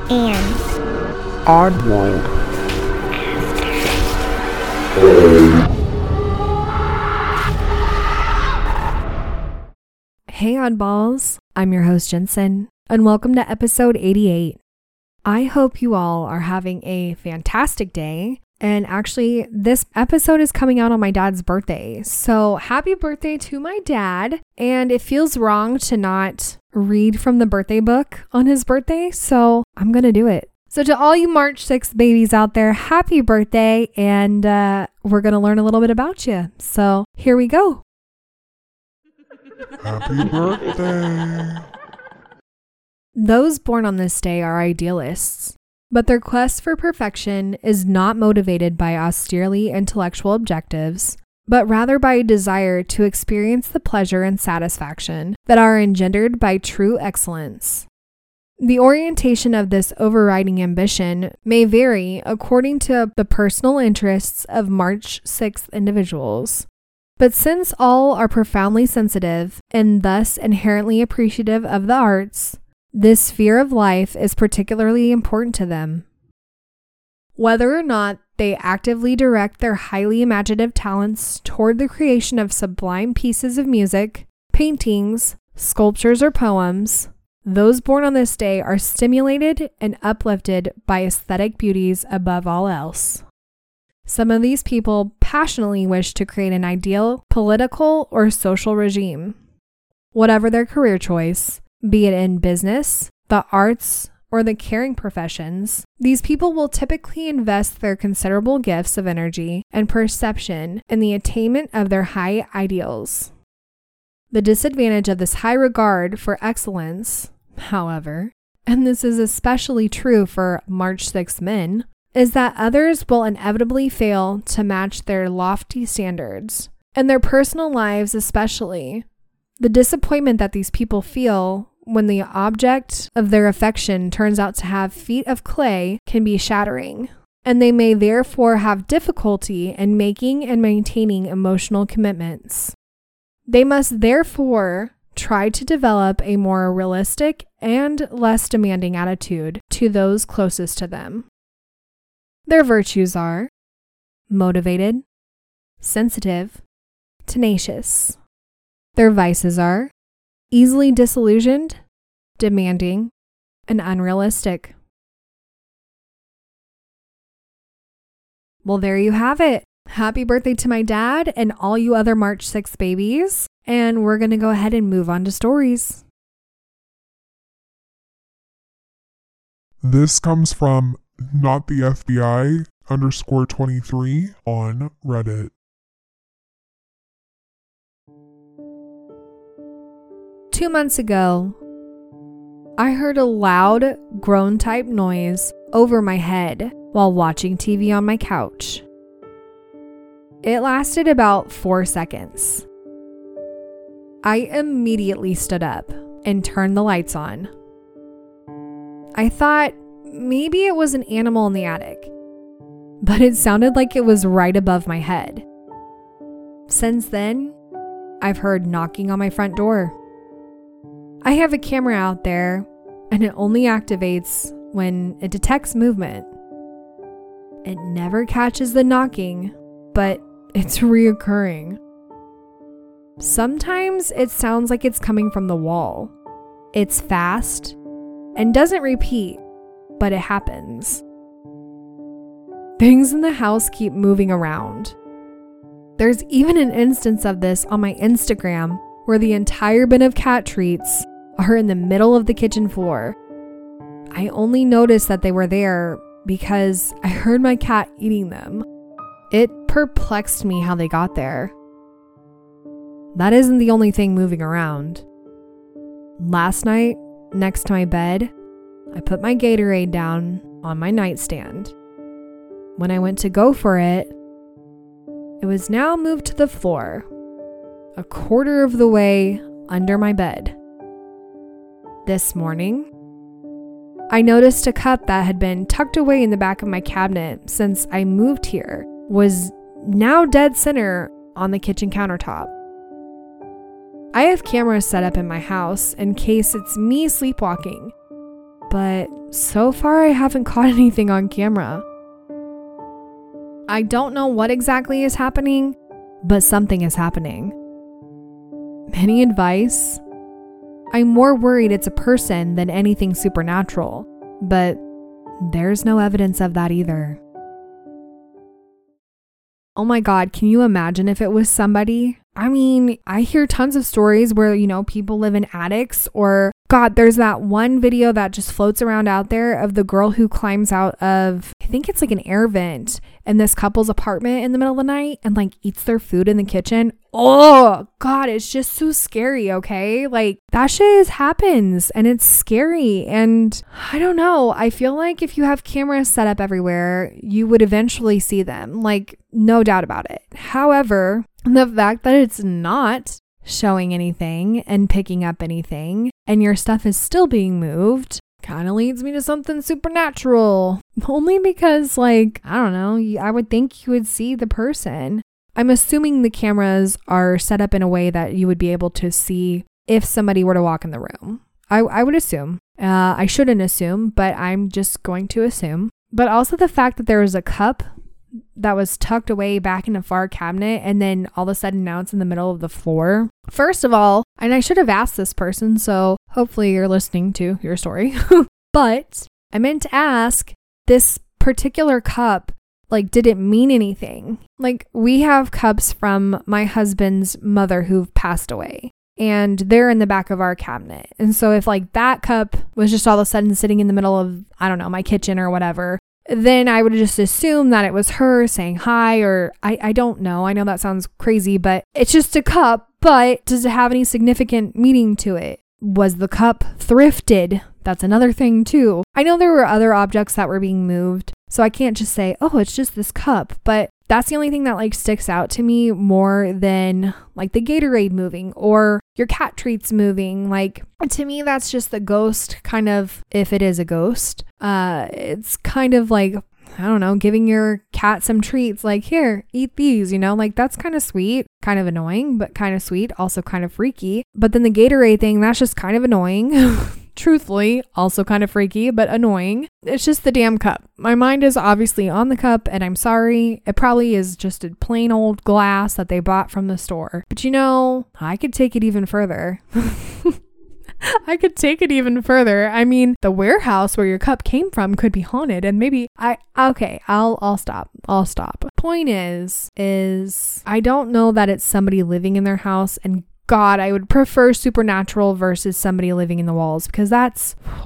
and Oddworld. Hey oddballs, I'm your host Jensen, and welcome to episode 88. I hope you all are having a fantastic day, and actually this episode is coming out on my dad's birthday, so happy birthday to my dad, and it feels wrong to not read from the birthday book on his birthday, so I'm gonna do it. So to all you March 6th babies out there, happy birthday, and we're gonna learn a little bit about you, so here we go. Happy birthday. Those born on this day are idealists, but their quest for perfection is not motivated by austerely intellectual objectives, but rather by a desire to experience the pleasure and satisfaction that are engendered by true excellence. The orientation of this overriding ambition may vary according to the personal interests of March 6th individuals. But since all are profoundly sensitive and thus inherently appreciative of the arts, this sphere of life is particularly important to them. Whether or not they actively direct their highly imaginative talents toward the creation of sublime pieces of music, paintings, sculptures, or poems, those born on this day are stimulated and uplifted by aesthetic beauties above all else. Some of these people passionately wish to create an ideal political or social regime. Whatever their career choice, be it in business, the arts, or the caring professions, these people will typically invest their considerable gifts of energy and perception in the attainment of their high ideals. The disadvantage of this high regard for excellence, however, and this is especially true for March 6 men, is that others will inevitably fail to match their lofty standards, and their personal lives especially. The disappointment that these people feel when the object of their affection turns out to have feet of clay can be shattering, and they may therefore have difficulty in making and maintaining emotional commitments. They must therefore try to develop a more realistic and less demanding attitude to those closest to them. Their virtues are motivated, sensitive, tenacious. Their vices are easily disillusioned, demanding, and unrealistic. Well, there you have it. Happy birthday to my dad and all you other March 6th babies. And we're going to go ahead and move on to stories. This comes from Not the FBI _23 on Reddit. Two months ago, I heard a loud groan-type noise over my head while watching TV on my couch. It lasted about 4 seconds. I immediately stood up and turned the lights on. I thought maybe it was an animal in the attic, but it sounded like it was right above my head. Since then, I've heard knocking on my front door. I have a camera out there, and it only activates when it detects movement. It never catches the knocking, but it's reoccurring. Sometimes it sounds like it's coming from the wall. It's fast and doesn't repeat, but it happens. Things in the house keep moving around. There's even an instance of this on my Instagram where the entire bin of cat treats are in the middle of the kitchen floor. I only noticed that they were there because I heard my cat eating them. It perplexed me how they got there. That isn't the only thing moving around. Last night, next to my bed, I put my Gatorade down on my nightstand. When I went to go for it, it was now moved to the floor, a quarter of the way under my bed. This morning, I noticed a cup that had been tucked away in the back of my cabinet since I moved here was now dead center on the kitchen countertop. I have cameras set up in my house in case it's me sleepwalking, but so far I haven't caught anything on camera. I don't know what exactly is happening, but something is happening. Any advice? I'm more worried it's a person than anything supernatural, but there's no evidence of that either. Oh my God, can you imagine if it was somebody? I mean, I hear tons of stories where, people live in attics, or God, there's that one video that just floats around out there of the girl who climbs out of, I think it's like an air vent in this couple's apartment in the middle of the night and like eats their food in the kitchen. Oh God, it's just so scary, okay? Like that shit happens and it's scary. And I don't know, I feel like if you have cameras set up everywhere, you would eventually see them, like no doubt about it. However, the fact that it's not showing anything and picking up anything and your stuff is still being moved kind of leads me to something supernatural. Only because, like, I don't know, I would think you would see the person. I'm assuming the cameras are set up in a way that you would be able to see if somebody were to walk in the room. I would assume. I shouldn't assume, but I'm just going to assume. But also the fact that there was a cup that was tucked away back in a far cabinet and then all of a sudden now it's in the middle of the floor. First of all, and I should have asked this person, so hopefully you're listening to your story, but I meant to ask, this particular cup, like, did it mean anything? Like, we have cups from my husband's mother who've passed away, and they're in the back of our cabinet. And so if like that cup was just all of a sudden sitting in the middle of, I don't know, my kitchen or whatever, then I would just assume that it was her saying hi, or I don't know. I know that sounds crazy, but it's just a cup. But does it have any significant meaning to it? Was the cup thrifted? That's another thing too. I know there were other objects that were being moved, so I can't just say, oh, it's just this cup. But that's the only thing that like sticks out to me more than like the Gatorade moving or your cat treats moving. Like, to me, that's just the ghost kind of, if it is a ghost, it's kind of like, I don't know, giving your cat some treats, like, here, eat these, like that's kind of sweet, kind of annoying, but kind of sweet, also kind of freaky. But then the Gatorade thing, that's just kind of annoying. Truthfully, also kind of freaky, but annoying. It's just the damn cup. My mind is obviously on the cup, and I'm sorry. It probably is just a plain old glass that they bought from the store. But I could take it even further. I could take it even further. I mean, the warehouse where your cup came from could be haunted, and maybe I'll stop. I'll stop. Point is I don't know that it's somebody living in their house, and God, I would prefer supernatural versus somebody living in the walls, because that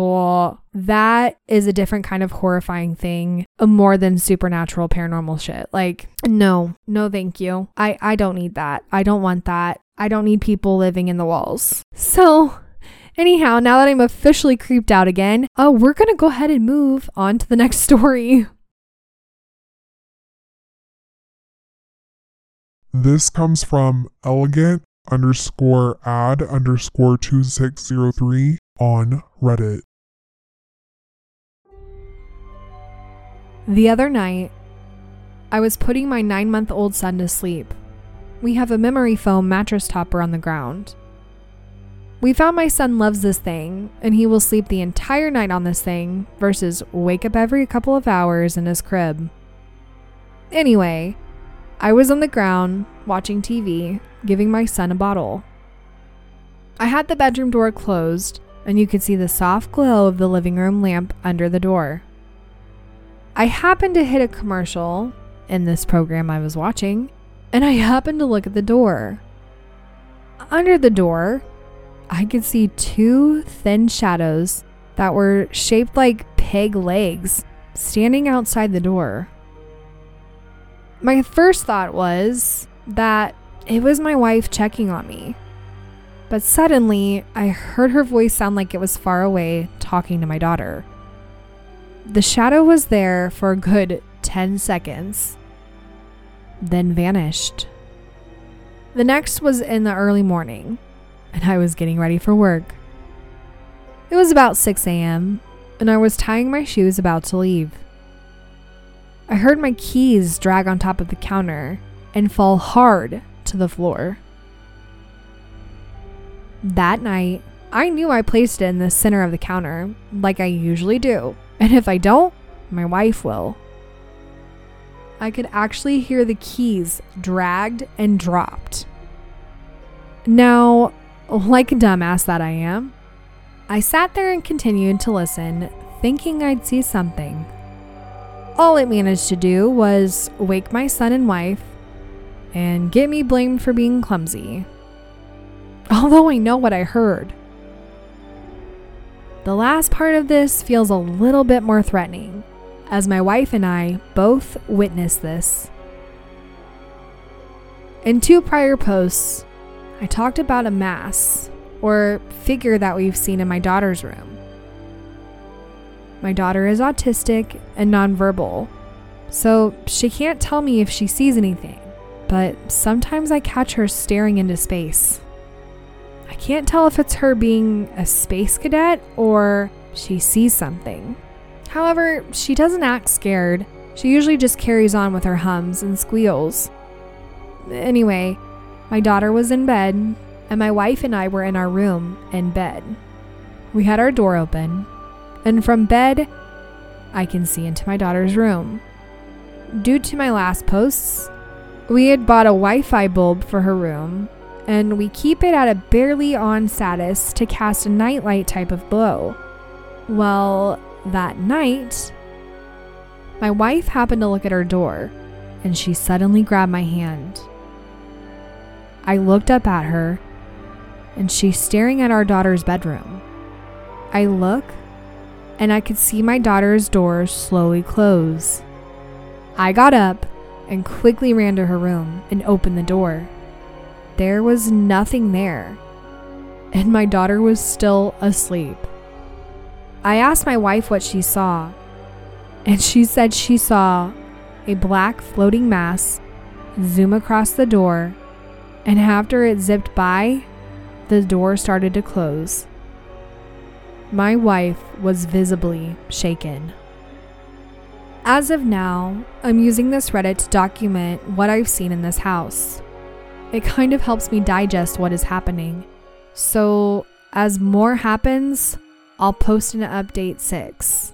is a different kind of horrifying thing, more than supernatural paranormal shit. Like, no, thank you. I don't need that. I don't want that. I don't need people living in the walls. So anyhow, now that I'm officially creeped out again, we're going to go ahead and move on to the next story. This comes from elegant_ad_2603 on Reddit. The other night, I was putting my 9-month-old son to sleep. We have a memory foam mattress topper on the ground. We found my son loves this thing, and he will sleep the entire night on this thing versus wake up every couple of hours in his crib. Anyway, I was on the ground watching TV, giving my son a bottle. I had the bedroom door closed, and you could see the soft glow of the living room lamp under the door. I happened to hit a commercial in this program I was watching, and I happened to look at the door. Under the door, I could see 2 thin shadows that were shaped like pig legs standing outside the door. My first thought was that it was my wife checking on me. But suddenly, I heard her voice sound like it was far away, talking to my daughter. The shadow was there for a good 10 seconds, then vanished. The next was in the early morning, and I was getting ready for work. It was about 6 a.m., and I was tying my shoes about to leave. I heard my keys drag on top of the counter and fall hard to the floor. That night, I knew I placed it in the center of the counter, like I usually do, and if I don't, my wife will. I could actually hear the keys dragged and dropped. Now, like a dumbass that I am, I sat there and continued to listen, thinking I'd see something. All it managed to do was wake my son and wife and get me blamed for being clumsy. Although I know what I heard. The last part of this feels a little bit more threatening, as my wife and I both witnessed this. In 2 prior posts, I talked about a mass or figure that we've seen in my daughter's room. My daughter is autistic and nonverbal, so she can't tell me if she sees anything, but sometimes I catch her staring into space. I can't tell if it's her being a space cadet or she sees something. However, she doesn't act scared. She usually just carries on with her hums and squeals. Anyway, my daughter was in bed, and my wife and I were in our room in bed. We had our door open, and from bed, I can see into my daughter's room. Due to my last posts, we had bought a Wi-Fi bulb for her room, and we keep it at a barely on status to cast a nightlight type of glow. Well, that night, my wife happened to look at her door, and she suddenly grabbed my hand. I looked up at her, and she's staring at our daughter's bedroom. I look, and I could see my daughter's door slowly close. I got up and quickly ran to her room and opened the door. There was nothing there, and my daughter was still asleep. I asked my wife what she saw, and she said she saw a black floating mass zoom across the door, and after it zipped by, the door started to close. My wife was visibly shaken. As of now, I'm using this Reddit to document what I've seen in this house. It kind of helps me digest what is happening. So, as more happens, I'll post an update 6.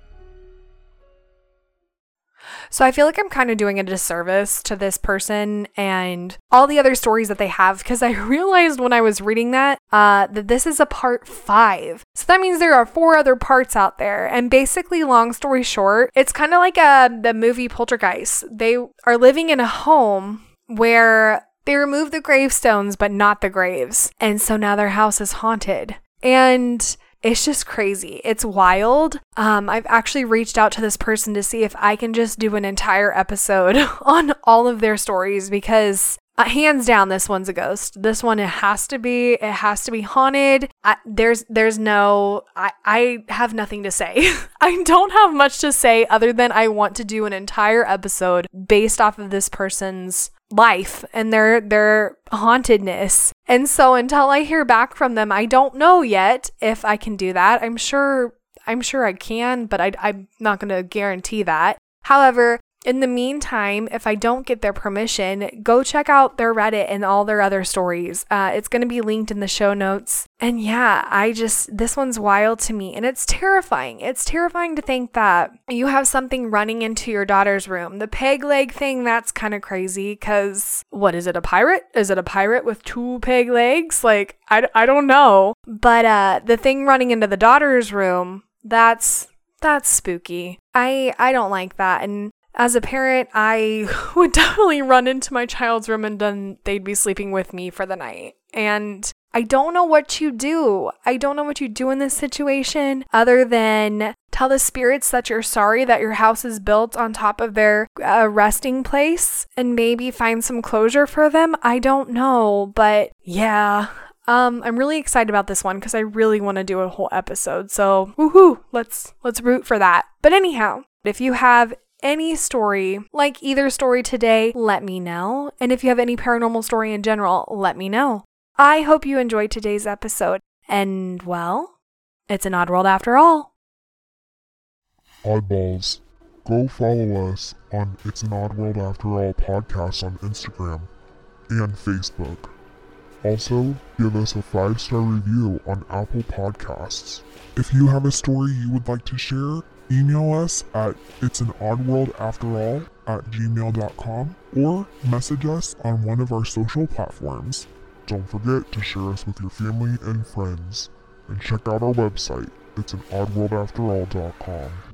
So I feel like I'm kind of doing a disservice to this person and all the other stories that they have, because I realized when I was reading that this is a part 5. So that means there are 4 other parts out there. And basically, long story short, it's kind of like the movie Poltergeist. They are living in a home where they remove the gravestones, but not the graves. And so now their house is haunted. And it's just crazy. It's wild. I've actually reached out to this person to see if I can just do an entire episode on all of their stories, because hands down, this one's a ghost. This one, it has to be haunted. I have nothing to say. I don't have much to say other than I want to do an entire episode based off of this person's life and their hauntedness. And so until I hear back from them, I don't know yet if I can do that. I'm sure I can, but I'm not going to guarantee that. However, in the meantime, if I don't get their permission, go check out their Reddit and all their other stories. It's going to be linked in the show notes. And yeah, this one's wild to me, and it's terrifying. It's terrifying to think that you have something running into your daughter's room. The peg leg thing, that's kind of crazy, because what is it, a pirate? Is it a pirate with 2 peg legs? Like, I don't know. But the thing running into the daughter's room, that's spooky. I don't like that. And as a parent, I would definitely run into my child's room and then they'd be sleeping with me for the night. And I don't know what you do. I don't know what you do in this situation other than tell the spirits that you're sorry that your house is built on top of their resting place and maybe find some closure for them. I don't know, but yeah. I'm really excited about this one because I really want to do a whole episode. So, woohoo, let's root for that. But anyhow, if you have any story, like either story today, let me know. And if you have any paranormal story in general, let me know. I hope you enjoyed today's episode. And, well, it's an odd world after all. Oddballs, go follow us on It's an Odd World After All podcast on Instagram and Facebook. Also, give us a 5-star review on Apple Podcasts. If you have a story you would like to share, email us at itsanoddworldafterall@gmail.com or message us on one of our social platforms. Don't forget to share us with your family and friends. And check out our website, itsanoddworldafterall.com.